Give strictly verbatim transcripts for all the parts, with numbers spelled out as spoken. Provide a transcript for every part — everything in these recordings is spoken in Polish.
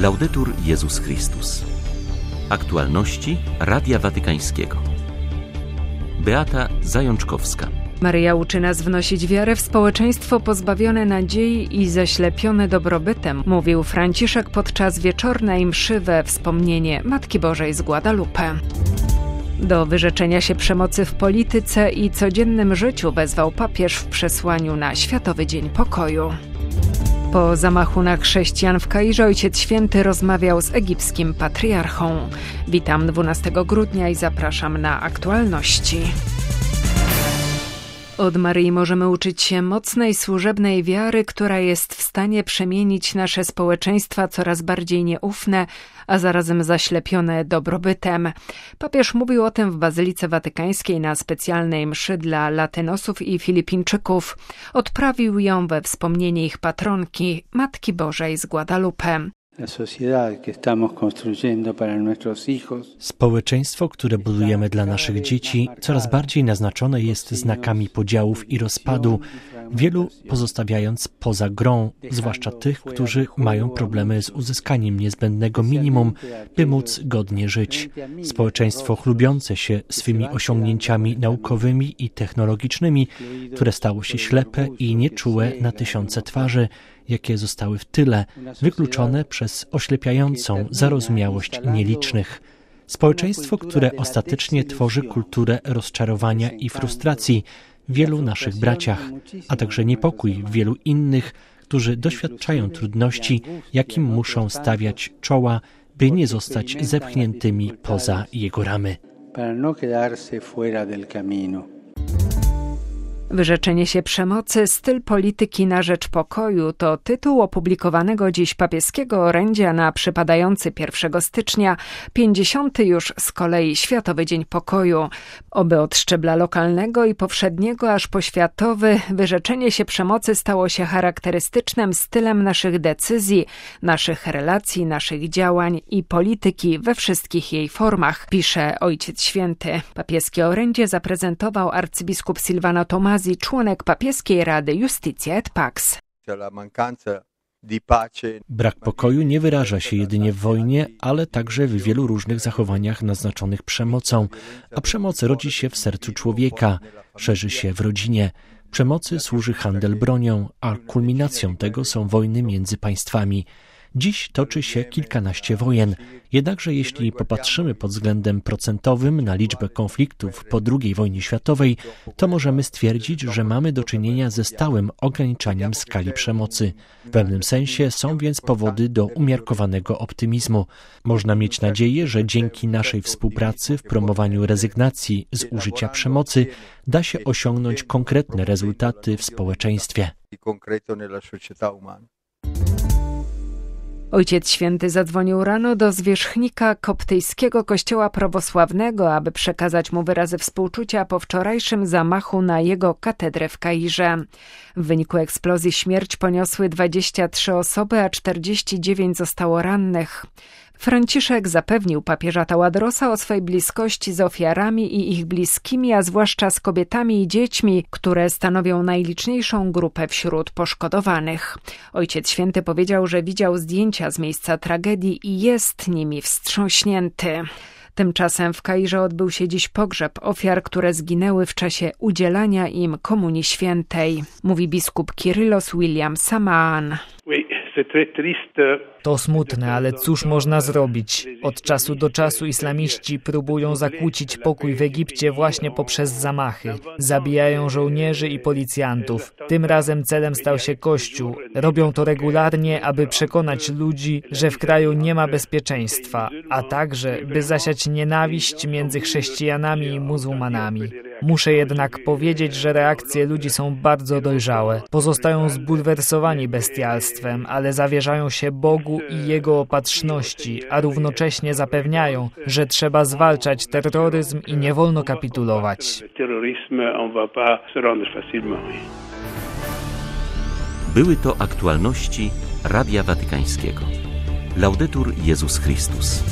Laudetur Jezus Chrystus. Aktualności Radia Watykańskiego. Beata Zajączkowska. Maryja uczy nas wnosić wiarę w społeczeństwo pozbawione nadziei i zaślepione dobrobytem, mówił Franciszek podczas wieczornej mszy we wspomnienie Matki Bożej z Guadalupe. Do wyrzeczenia się przemocy w polityce i codziennym życiu wezwał papież w przesłaniu na Światowy Dzień Pokoju. Po zamachu na chrześcijan w Kairze Ojciec Święty rozmawiał z egipskim patriarchą. Witam dwunastego grudnia i zapraszam na aktualności. Od Maryi możemy uczyć się mocnej, służebnej wiary, która jest w stanie przemienić nasze społeczeństwa coraz bardziej nieufne, a zarazem zaślepione dobrobytem. Papież mówił o tym w Bazylice Watykańskiej na specjalnej mszy dla Latynosów i Filipińczyków. Odprawił ją we wspomnienie ich patronki, Matki Bożej z Guadalupe. Społeczeństwo, które budujemy dla naszych dzieci, coraz bardziej naznaczone jest znakami podziałów i rozpadu, wielu pozostawiając poza grą, zwłaszcza tych, którzy mają problemy z uzyskaniem niezbędnego minimum, by móc godnie żyć. Społeczeństwo chlubiące się swymi osiągnięciami naukowymi i technologicznymi, które stało się ślepe i nieczułe na tysiące twarzy, jakie zostały w tyle, wykluczone przez oślepiającą zarozumiałość nielicznych. Społeczeństwo, które ostatecznie tworzy kulturę rozczarowania i frustracji w wielu naszych braciach, a także niepokój w wielu innych, którzy doświadczają trudności, jakim muszą stawiać czoła, by nie zostać zepchniętymi poza jego ramy. Wyrzeczenie się przemocy, styl polityki na rzecz pokoju to tytuł opublikowanego dziś papieskiego orędzia na przypadający pierwszego stycznia, pięćdziesiąty już z kolei Światowy Dzień Pokoju. Oby od szczebla lokalnego i powszedniego aż po światowy, wyrzeczenie się przemocy stało się charakterystycznym stylem naszych decyzji, naszych relacji, naszych działań i polityki we wszystkich jej formach, pisze Ojciec Święty. Papieskie orędzie zaprezentował arcybiskup Silvano Tomasi, członek papieskiej Rady Justitia et Pax. Brak pokoju nie wyraża się jedynie w wojnie, ale także w wielu różnych zachowaniach naznaczonych przemocą, a przemoc rodzi się w sercu człowieka, szerzy się w rodzinie. Przemocy służy handel bronią, a kulminacją tego są wojny między państwami. Dziś toczy się kilkanaście wojen, jednakże jeśli popatrzymy pod względem procentowym na liczbę konfliktów po drugiej wojnie światowej, to możemy stwierdzić, że mamy do czynienia ze stałym ograniczaniem skali przemocy. W pewnym sensie są więc powody do umiarkowanego optymizmu. Można mieć nadzieję, że dzięki naszej współpracy w promowaniu rezygnacji z użycia przemocy da się osiągnąć konkretne rezultaty w społeczeństwie. Ojciec Święty zadzwonił rano do zwierzchnika koptyjskiego kościoła prawosławnego, aby przekazać mu wyrazy współczucia po wczorajszym zamachu na jego katedrę w Kairze. W wyniku eksplozji śmierć poniosły dwadzieścia trzy osoby, a czterdzieści dziewięć zostało rannych. Franciszek zapewnił papieża Taładrosa o swej bliskości z ofiarami i ich bliskimi, a zwłaszcza z kobietami i dziećmi, które stanowią najliczniejszą grupę wśród poszkodowanych. Ojciec Święty powiedział, że widział zdjęcia z miejsca tragedii i jest nimi wstrząśnięty. Tymczasem w Kairze odbył się dziś pogrzeb ofiar, które zginęły w czasie udzielania im Komunii Świętej, mówi biskup Kyrillos William Samaan. To smutne, ale cóż można zrobić? Od czasu do czasu islamiści próbują zakłócić pokój w Egipcie właśnie poprzez zamachy. Zabijają żołnierzy i policjantów. Tym razem celem stał się Kościół. Robią to regularnie, aby przekonać ludzi, że w kraju nie ma bezpieczeństwa, a także, by zasiać nienawiść między chrześcijanami i muzułmanami. Muszę jednak powiedzieć, że reakcje ludzi są bardzo dojrzałe. Pozostają zbulwersowani bestialstwem, ale zawierzają się Bogu i Jego opatrzności, a równocześnie zapewniają, że trzeba zwalczać terroryzm i nie wolno kapitulować. Były to aktualności Radia Watykańskiego. Laudetur Jezus Chrystus.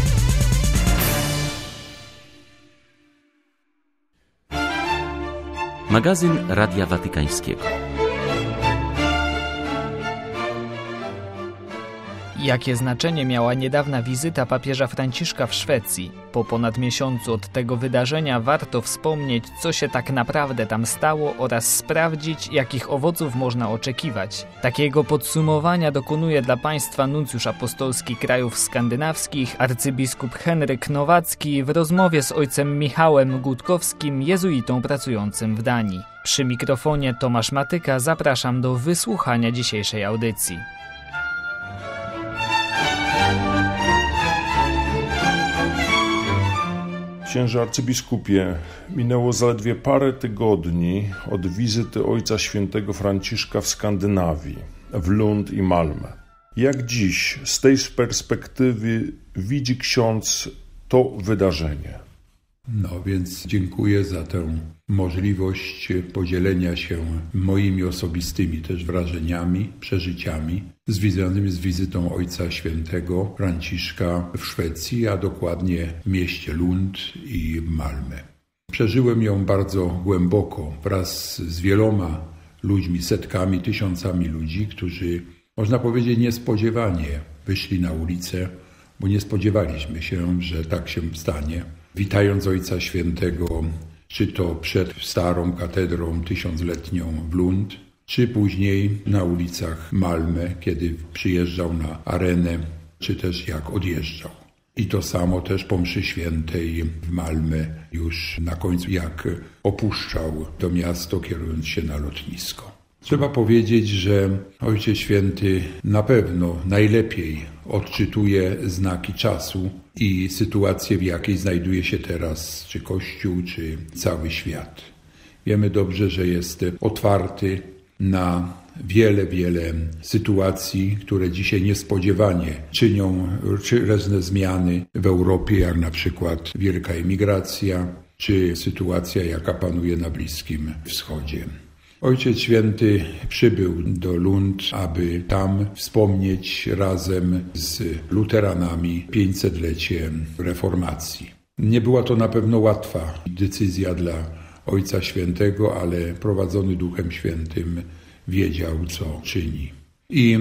Magazyn Radia Watykańskiego. Jakie znaczenie miała niedawna wizyta papieża Franciszka w Szwecji? Po ponad miesiącu od tego wydarzenia warto wspomnieć, co się tak naprawdę tam stało oraz sprawdzić, jakich owoców można oczekiwać. Takiego podsumowania dokonuje dla Państwa nuncjusz apostolski krajów skandynawskich, arcybiskup Henryk Nowacki w rozmowie z ojcem Michałem Gutkowskim, jezuitą pracującym w Danii. Przy mikrofonie Tomasz Matyka zapraszam do wysłuchania dzisiejszej audycji. Księże arcybiskupie, minęło zaledwie parę tygodni od wizyty Ojca Świętego Franciszka w Skandynawii, w Lund i Malmö. Jak dziś, z tej perspektywy, widzi ksiądz to wydarzenie? No więc dziękuję za tę możliwość podzielenia się moimi osobistymi też wrażeniami, przeżyciami związanymi z wizytą Ojca Świętego Franciszka w Szwecji, a dokładnie w mieście Lund i Malmö. Przeżyłem ją bardzo głęboko wraz z wieloma ludźmi, setkami, tysiącami ludzi, którzy, można powiedzieć, niespodziewanie wyszli na ulicę, bo nie spodziewaliśmy się, że tak się stanie. Witając Ojca Świętego, czy to przed starą katedrą tysiącletnią w Lund, czy później na ulicach Malmö, kiedy przyjeżdżał na arenę, czy też jak odjeżdżał. I to samo też po mszy świętej w Malmö, już na końcu jak opuszczał to miasto, kierując się na lotnisko. Trzeba powiedzieć, że Ojciec Święty na pewno najlepiej odczytuje znaki czasu i sytuację, w jakiej znajduje się teraz czy Kościół, czy cały świat. Wiemy dobrze, że jest otwarty na wiele, wiele sytuacji, które dzisiaj niespodziewanie czynią różne zmiany w Europie, jak na przykład wielka emigracja, czy sytuacja, jaka panuje na Bliskim Wschodzie. Ojciec Święty przybył do Lund, aby tam wspomnieć razem z luteranami pięćsetlecie reformacji. Nie była to na pewno łatwa decyzja dla Ojca Świętego, ale prowadzony Duchem Świętym wiedział, co czyni. I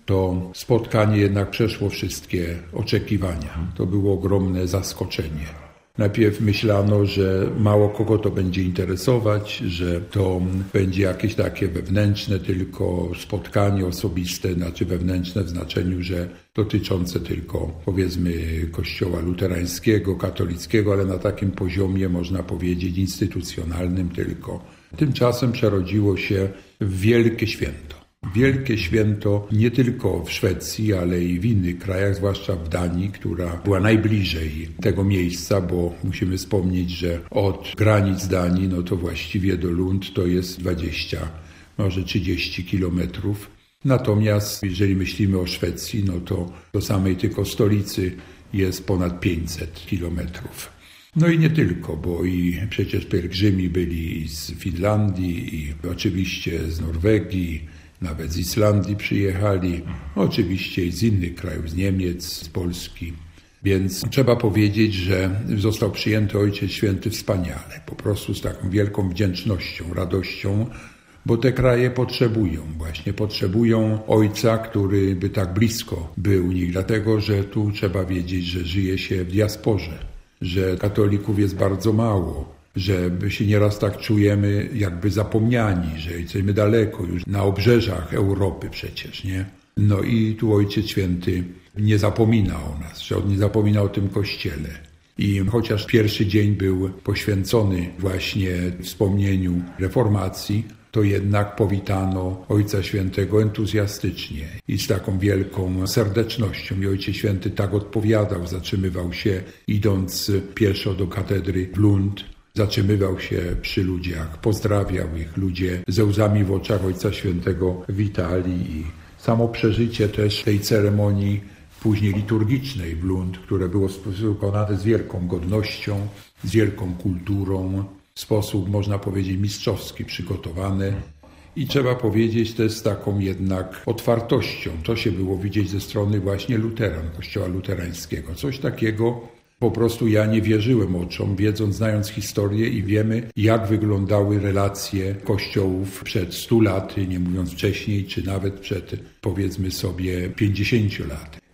to spotkanie jednak przeszło wszystkie oczekiwania. To było ogromne zaskoczenie. Najpierw myślano, że mało kogo to będzie interesować, że to będzie jakieś takie wewnętrzne tylko spotkanie osobiste, znaczy wewnętrzne w znaczeniu, że dotyczące tylko, powiedzmy, Kościoła luterańskiego, katolickiego, ale na takim poziomie, można powiedzieć, instytucjonalnym tylko. Tymczasem przerodziło się w wielkie święto. Wielkie święto nie tylko w Szwecji, ale i w innych krajach, zwłaszcza w Danii, która była najbliżej tego miejsca, bo musimy wspomnieć, że od granic Danii, no to właściwie do Lund to jest dwadzieścia, może trzydzieści kilometrów. Natomiast jeżeli myślimy o Szwecji, no to do samej tylko stolicy jest ponad pięćset kilometrów. No i nie tylko, bo i przecież pielgrzymi byli z Finlandii i oczywiście z Norwegii, nawet z Islandii przyjechali, oczywiście i z innych krajów, z Niemiec, z Polski. Więc trzeba powiedzieć, że został przyjęty Ojciec Święty wspaniale, po prostu z taką wielką wdzięcznością, radością, bo te kraje potrzebują, właśnie potrzebują Ojca, który by tak blisko był u nich, dlatego że tu trzeba wiedzieć, że żyje się w diasporze, że katolików jest bardzo mało, że my się nieraz tak czujemy jakby zapomniani, że jesteśmy daleko już na obrzeżach Europy przecież, nie? No i tu Ojciec Święty nie zapomina o nas, że on nie zapomina o tym Kościele. I chociaż pierwszy dzień był poświęcony właśnie wspomnieniu reformacji, to jednak powitano Ojca Świętego entuzjastycznie i z taką wielką serdecznością. I Ojciec Święty tak odpowiadał, zatrzymywał się idąc pieszo do katedry w Lund, zatrzymywał się przy ludziach, pozdrawiał ich, ludzie ze łzami w oczach Ojca Świętego witali i samo przeżycie też tej ceremonii później liturgicznej w Lund, które było wykonane z wielką godnością, z wielką kulturą, w sposób, można powiedzieć, mistrzowski przygotowany. I trzeba powiedzieć też z taką jednak otwartością. To się było widzieć ze strony właśnie luteran, Kościoła luterańskiego. Coś takiego po prostu ja nie wierzyłem oczom, wiedząc, znając historię i wiemy, jak wyglądały relacje kościołów przed stu laty, nie mówiąc wcześniej, czy nawet przed, powiedzmy sobie, pięćdziesięciu laty.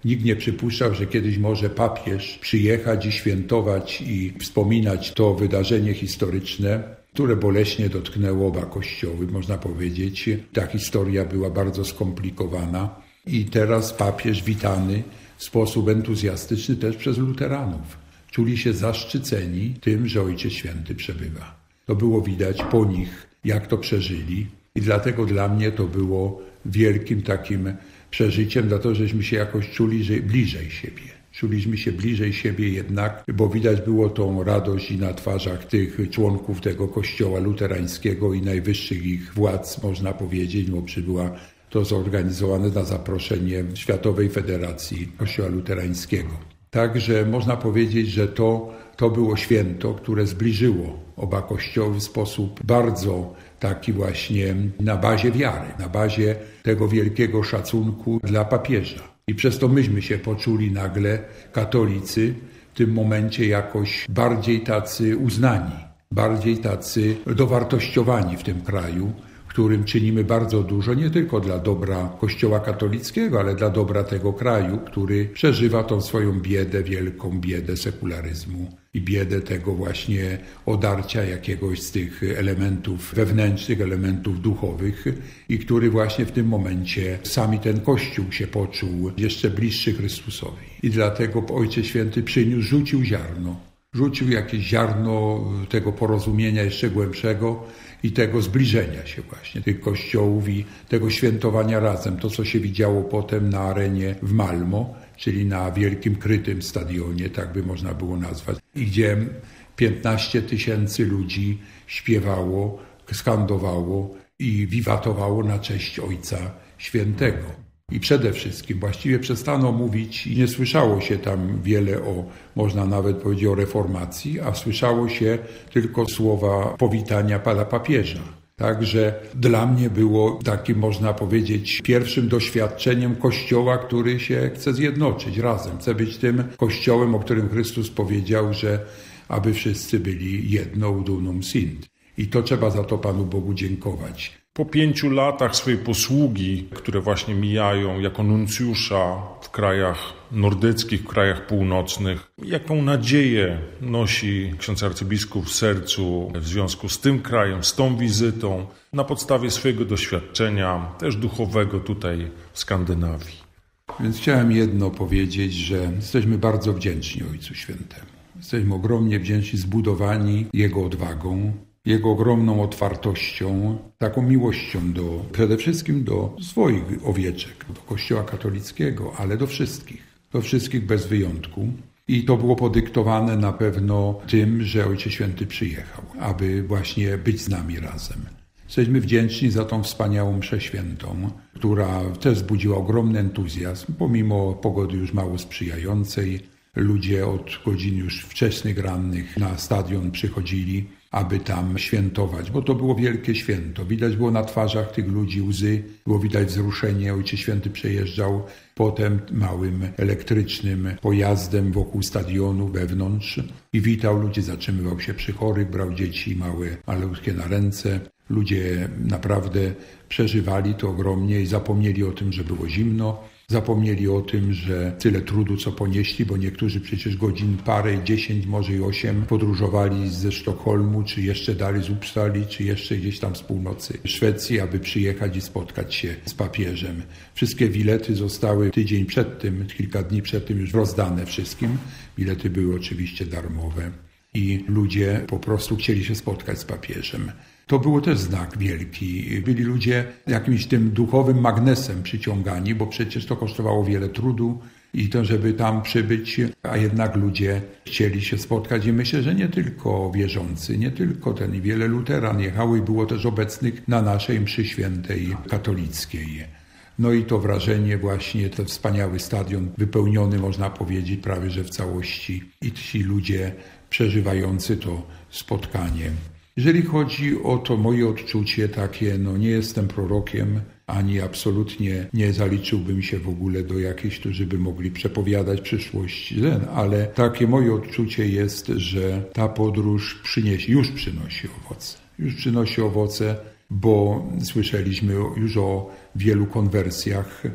Nikt nie przypuszczał, że kiedyś może papież przyjechać i świętować i wspominać to wydarzenie historyczne, które boleśnie dotknęło oba kościoły, można powiedzieć. Ta historia była bardzo skomplikowana i teraz papież witany w sposób entuzjastyczny też przez luteranów. Czuli się zaszczyceni tym, że Ojciec Święty przebywa. To było widać po nich, jak to przeżyli i dlatego dla mnie to było wielkim takim przeżyciem, dlatego żeśmy się jakoś czuli, że bliżej siebie. Czuliśmy się bliżej siebie jednak, bo widać było tą radość i na twarzach tych członków tego kościoła luterańskiego i najwyższych ich władz, można powiedzieć, bo przybyła to zorganizowane na zaproszenie Światowej Federacji Kościoła Luterańskiego. Także można powiedzieć, że to, to było święto, które zbliżyło oba kościoły w sposób bardzo taki właśnie na bazie wiary, na bazie tego wielkiego szacunku dla papieża. I przez to myśmy się poczuli nagle, katolicy, w tym momencie jakoś bardziej tacy uznani, bardziej tacy dowartościowani w tym kraju, w którym czynimy bardzo dużo, nie tylko dla dobra Kościoła katolickiego, ale dla dobra tego kraju, który przeżywa tą swoją biedę, wielką biedę sekularyzmu i biedę tego właśnie odarcia jakiegoś z tych elementów wewnętrznych, elementów duchowych i który właśnie w tym momencie sami ten Kościół się poczuł jeszcze bliższy Chrystusowi. I dlatego Ojciec Święty przyniósł, rzucił ziarno. Rzucił jakieś ziarno tego porozumienia jeszcze głębszego i tego zbliżenia się właśnie tych kościołów i tego świętowania razem. To, co się widziało potem na arenie w Malmo, czyli na wielkim krytym stadionie, tak by można było nazwać, gdzie piętnaście tysięcy ludzi śpiewało, skandowało i wiwatowało na cześć Ojca Świętego. I przede wszystkim właściwie przestano mówić i nie słyszało się tam wiele o, można nawet powiedzieć o reformacji, a słyszało się tylko słowa powitania pana papieża. Także dla mnie było takim, można powiedzieć, pierwszym doświadczeniem Kościoła, który się chce zjednoczyć razem. Chce być tym Kościołem, o którym Chrystus powiedział, że aby wszyscy byli jedno udunum sint. I to trzeba za to Panu Bogu dziękować. Po pięciu latach swojej posługi, które właśnie mijają jako nuncjusza w krajach nordyckich, w krajach północnych, jaką nadzieję nosi ksiądz arcybiskup w sercu w związku z tym krajem, z tą wizytą, na podstawie swojego doświadczenia, też duchowego tutaj w Skandynawii? Więc chciałem jedno powiedzieć, że jesteśmy bardzo wdzięczni Ojcu Świętemu. Jesteśmy ogromnie wdzięczni, zbudowani Jego odwagą, Jego ogromną otwartością, taką miłością do, przede wszystkim do swoich owieczek, do Kościoła katolickiego, ale do wszystkich, do wszystkich bez wyjątku. I to było podyktowane na pewno tym, że Ojciec Święty przyjechał, aby właśnie być z nami razem. Jesteśmy wdzięczni za tą wspaniałą mszę świętą, która też wzbudziła ogromny entuzjazm, pomimo pogody już mało sprzyjającej. Ludzie od godzin już wczesnych rannych na stadion przychodzili, aby tam świętować, bo to było wielkie święto. Widać było na twarzach tych ludzi łzy, było widać wzruszenie. Ojciec Święty przejeżdżał potem małym elektrycznym pojazdem wokół stadionu wewnątrz i witał ludzi, zatrzymywał się przy chorych, brał dzieci małe, malutkie na ręce. Ludzie naprawdę przeżywali to ogromnie i zapomnieli o tym, że było zimno. Zapomnieli o tym, że tyle trudu, co ponieśli, bo niektórzy przecież godzin parę, dziesięć, może i osiem podróżowali ze Sztokholmu, czy jeszcze dalej z Uppsali, czy jeszcze gdzieś tam z północy Szwecji, aby przyjechać i spotkać się z papieżem. Wszystkie bilety zostały tydzień przed tym, kilka dni przed tym już rozdane wszystkim. Bilety były oczywiście darmowe i ludzie po prostu chcieli się spotkać z papieżem. To było też znak wielki. Byli ludzie jakimś tym duchowym magnesem przyciągani, bo przecież to kosztowało wiele trudu i to, żeby tam przybyć, a jednak ludzie chcieli się spotkać i myślę, że nie tylko wierzący, nie tylko ten i wiele luteran jechało i było też obecnych na naszej mszy świętej katolickiej. No i to wrażenie właśnie, ten wspaniały stadion wypełniony, można powiedzieć, prawie że w całości i ci ludzie przeżywający to spotkanie. Jeżeli chodzi o to moje odczucie takie, no nie jestem prorokiem, ani absolutnie nie zaliczyłbym się w ogóle do jakichś, którzy by mogli przepowiadać przyszłość, ale takie moje odczucie jest, że ta podróż przyniesie, już przynosi owoce. Już przynosi owoce, bo słyszeliśmy już o wielu konwersjach,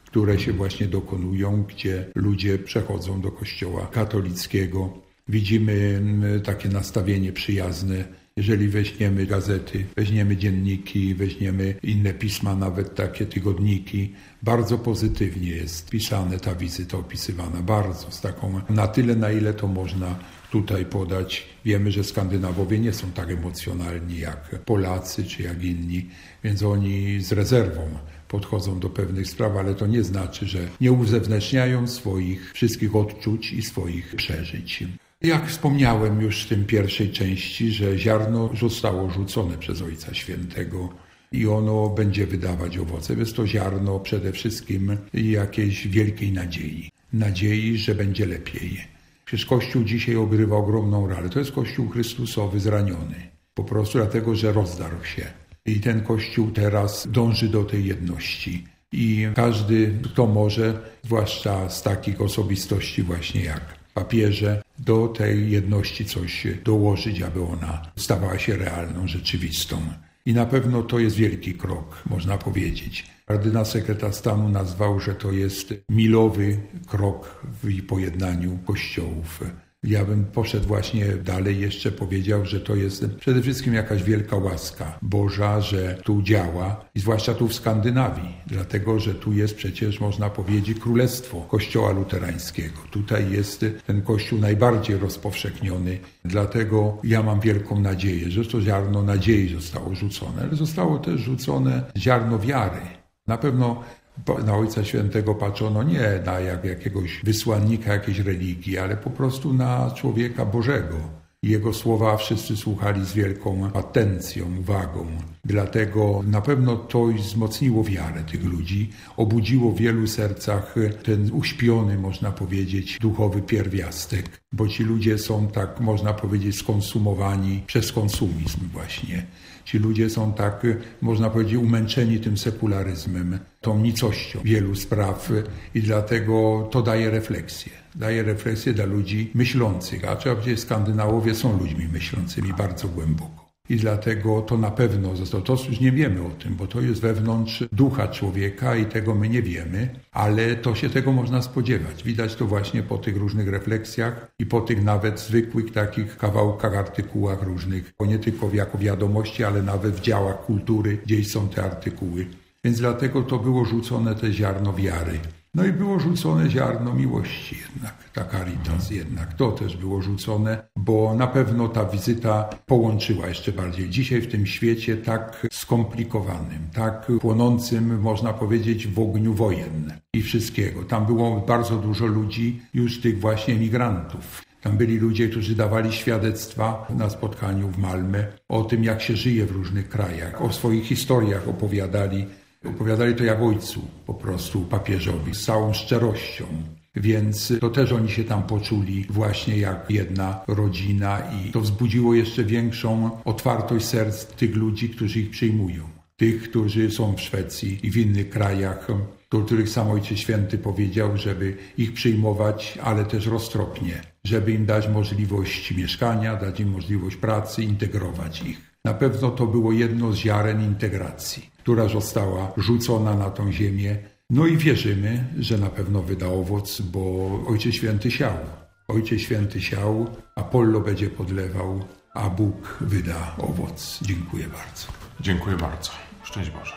które się właśnie dokonują, gdzie ludzie przechodzą do kościoła katolickiego. Widzimy takie nastawienie przyjazne. Jeżeli weźmiemy gazety, weźmiemy dzienniki, weźmiemy inne pisma, nawet takie tygodniki, bardzo pozytywnie jest pisane ta wizyta, opisywana, bardzo, z taką, na tyle, na ile to można tutaj podać. Wiemy, że Skandynawowie nie są tak emocjonalni jak Polacy czy jak inni, więc oni z rezerwą podchodzą do pewnych spraw, ale to nie znaczy, że nie uzewnętrzniają swoich wszystkich odczuć i swoich przeżyć. Jak wspomniałem już w tym pierwszej części, że ziarno zostało rzucone przez Ojca Świętego i ono będzie wydawać owoce. Jest to ziarno przede wszystkim jakiejś wielkiej nadziei. Nadziei, że będzie lepiej. Przecież Kościół dzisiaj odgrywa ogromną rolę. To jest Kościół Chrystusowy zraniony. Po prostu dlatego, że rozdarł się. I ten Kościół teraz dąży do tej jedności. I każdy, kto może, zwłaszcza z takich osobistości właśnie jak papieże, do tej jedności coś dołożyć, aby ona stawała się realną, rzeczywistą. I na pewno to jest wielki krok, można powiedzieć. Kardynał sekretarz stanu nazwał, że to jest milowy krok w pojednaniu kościołów. Ja bym poszedł właśnie dalej, jeszcze powiedział, że to jest przede wszystkim jakaś wielka łaska Boża, że tu działa i zwłaszcza tu w Skandynawii, dlatego że tu jest przecież, można powiedzieć, królestwo Kościoła luterańskiego. Tutaj jest ten Kościół najbardziej rozpowszechniony, dlatego ja mam wielką nadzieję, że to ziarno nadziei zostało rzucone, ale zostało też rzucone ziarno wiary. Na pewno na Ojca Świętego patrzono nie na jak jakiegoś wysłannika jakiejś religii, ale po prostu na człowieka Bożego. Jego słowa wszyscy słuchali z wielką atencją, uwagą. Dlatego na pewno to wzmocniło wiarę tych ludzi, obudziło w wielu sercach ten uśpiony, można powiedzieć, duchowy pierwiastek, bo ci ludzie są tak, można powiedzieć, skonsumowani przez konsumizm właśnie. Ci ludzie są tak, można powiedzieć, umęczeni tym sekularyzmem, tą nicością wielu spraw i dlatego to daje refleksję. Daje refleksję dla ludzi myślących, a trzeba powiedzieć, Skandynawowie są ludźmi myślącymi bardzo głęboko. I dlatego to na pewno zostało, to już nie wiemy o tym, bo to jest wewnątrz ducha człowieka i tego my nie wiemy, ale to się tego można spodziewać. Widać to właśnie po tych różnych refleksjach i po tych nawet zwykłych takich kawałkach, artykułach różnych, bo nie tylko jako wiadomości, ale nawet w działach kultury, gdzieś są te artykuły. Więc dlatego to było rzucone te ziarno wiary. No i było rzucone ziarno miłości jednak, ta caritas jednak. To też było rzucone, bo na pewno ta wizyta połączyła jeszcze bardziej. Dzisiaj w tym świecie tak skomplikowanym, tak płonącym, można powiedzieć, w ogniu wojen i wszystkiego. Tam było bardzo dużo ludzi, już tych właśnie emigrantów. Tam byli ludzie, którzy dawali świadectwa na spotkaniu w Malmö o tym, jak się żyje w różnych krajach, o swoich historiach opowiadali. Opowiadali to jak ojcu, po prostu papieżowi, z całą szczerością. Więc to też oni się tam poczuli właśnie jak jedna rodzina i to wzbudziło jeszcze większą otwartość serc tych ludzi, którzy ich przyjmują. Tych, którzy są w Szwecji i w innych krajach, do których sam Ojciec Święty powiedział, żeby ich przyjmować, ale też roztropnie, żeby im dać możliwość mieszkania, dać im możliwość pracy, integrować ich. Na pewno to było jedno z ziaren integracji, która została rzucona na tą ziemię. No i wierzymy, że na pewno wyda owoc, bo Ojciec Święty siał. Ojciec Święty siał, Apollo będzie podlewał, a Bóg wyda owoc. Dziękuję bardzo. Dziękuję bardzo. Szczęść Boże.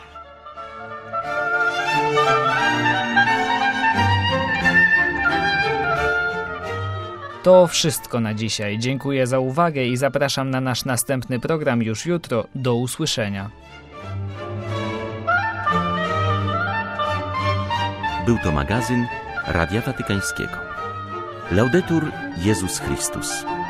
To wszystko na dzisiaj. Dziękuję za uwagę i zapraszam na nasz następny program już jutro. Do usłyszenia. Był to magazyn Radia Watykańskiego. Laudetur Jezus Chrystus.